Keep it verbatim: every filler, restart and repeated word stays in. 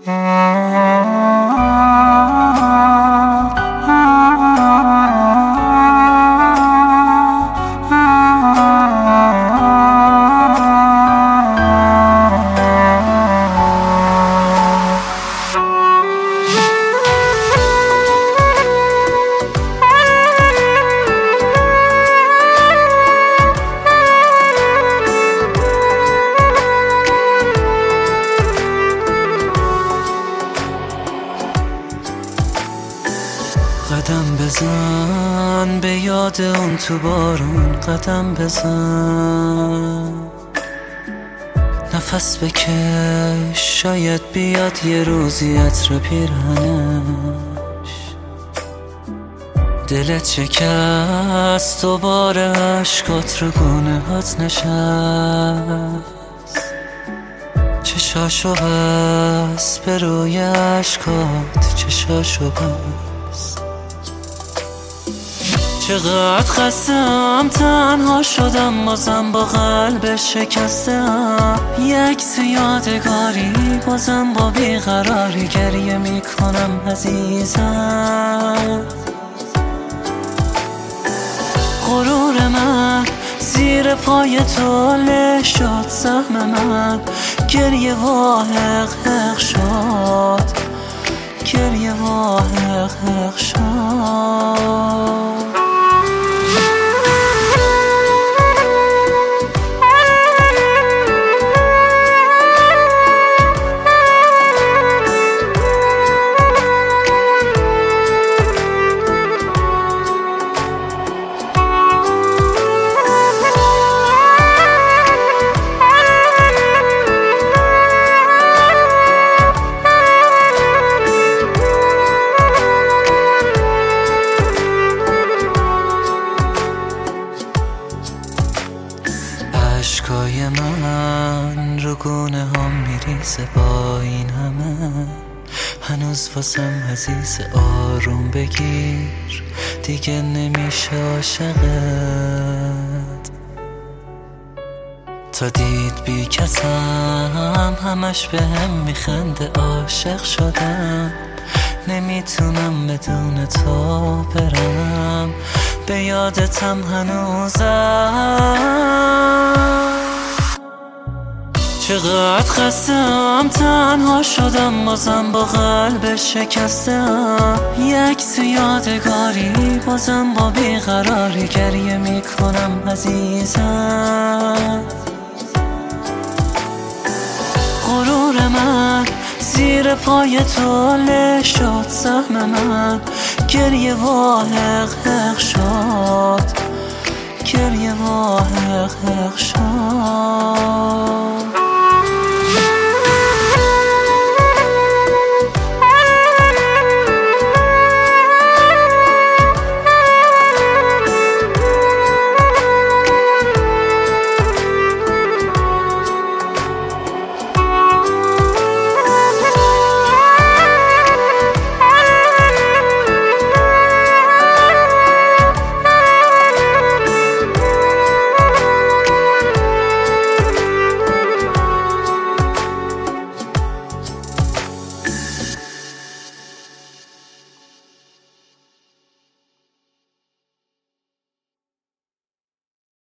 قدم بزن به یاد اون تو بارون، قدم بزن نفس بکش، شاید بیاد یه روزی عطر پیرهنش. دلت شکست دوباره عشقات رو گونه هات نشست، چشاشو بس به روی عشقات، چشاشو بس. چقدر خستم تنها شدم، بازم با قلب شکستم. یک یادگاری بازم با بیقراری گریه میکنم عزیزم. غرور من زیر پای تو له شد، سهم من گریه و حق حق شد، گریه و حق حق شد. عشقای من رو گونه هم میریزه با این همه، هنوز واسم عزیز آروم بگیر، دیگه نمیشه عاشقت. تا دید بی کسم همش به هم میخنده، عاشق شدم نمیتونم بدون تو برم، به یادتم هنوزم. چقدر خستم تنها شدم، بازم با قلب شکستم. یک یادگاری بازم با بیقراری گریه میکنم عزیزم. غرور من زیر پای تو له شد، سهم من گریه و حق حق شد، گریه و حق حق شد.